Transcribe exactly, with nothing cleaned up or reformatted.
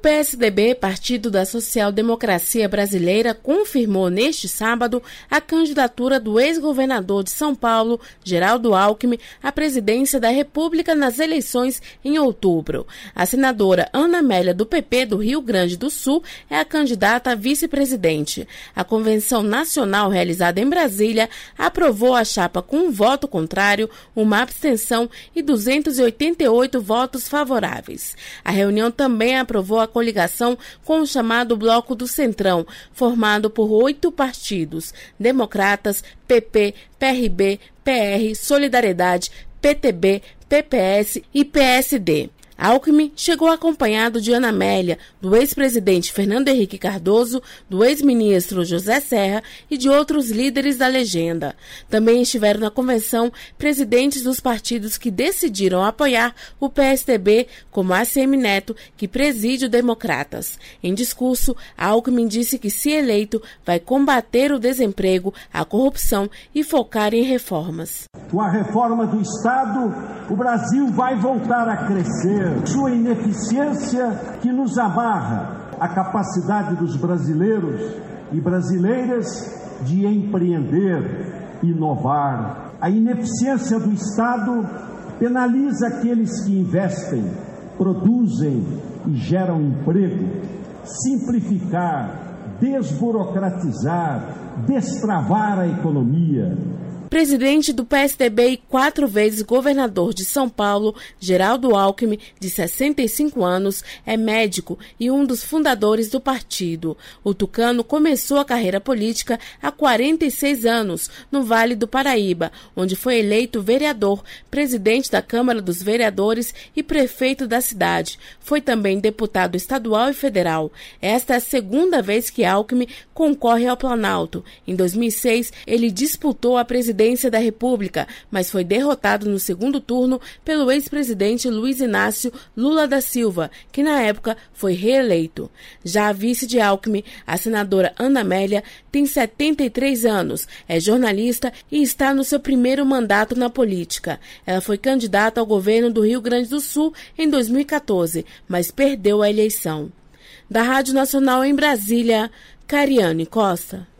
P S D B, Partido da Social Democracia Brasileira, confirmou neste sábado a candidatura do ex-governador de São Paulo, Geraldo Alckmin, à presidência da República nas eleições em outubro. A senadora Ana Amélia, do P P do Rio Grande do Sul, é a candidata a vice-presidente. A convenção nacional realizada em Brasília aprovou a chapa com um voto contrário, uma abstenção e duzentos e oitenta e oito votos favoráveis. A reunião também aprovou a coligação com o chamado Bloco do Centrão, formado por oito partidos: Democratas, P P, P R B, P R, Solidariedade, P T B, P P S e P S D. Alckmin chegou acompanhado de Ana Amélia, do ex-presidente Fernando Henrique Cardoso, do ex-ministro José Serra e de outros líderes da legenda. Também estiveram na convenção presidentes dos partidos que decidiram apoiar o P S D B, como A C M Neto, que preside o Democratas. Em discurso, Alckmin disse que, se eleito, vai combater o desemprego, a corrupção e focar em reformas. Com a reforma do Estado, o Brasil vai voltar a crescer. Sua ineficiência que nos amarra a capacidade dos brasileiros e brasileiras de empreender, inovar. A ineficiência do Estado penaliza aqueles que investem, produzem e geram emprego. Simplificar, desburocratizar, destravar a economia. Presidente do P S D B e quatro vezes governador de São Paulo, Geraldo Alckmin, de sessenta e cinco anos, é médico e um dos fundadores do partido. O tucano começou a carreira política há quarenta e seis anos, no Vale do Paraíba, onde foi eleito vereador, presidente da Câmara dos Vereadores e prefeito da cidade. Foi também deputado estadual e federal. Esta é a segunda vez que Alckmin concorre ao Planalto. Em dois mil e seis, ele disputou a presidência da República, mas foi derrotado no segundo turno pelo ex-presidente Luiz Inácio Lula da Silva, que na época foi reeleito. Já a vice de Alckmin, a senadora Ana Amélia, tem setenta e três anos, é jornalista e está no seu primeiro mandato na política. Ela foi candidata ao governo do Rio Grande do Sul em dois mil e quatorze, mas perdeu a eleição. Da Rádio Nacional em Brasília, Cariane Costa.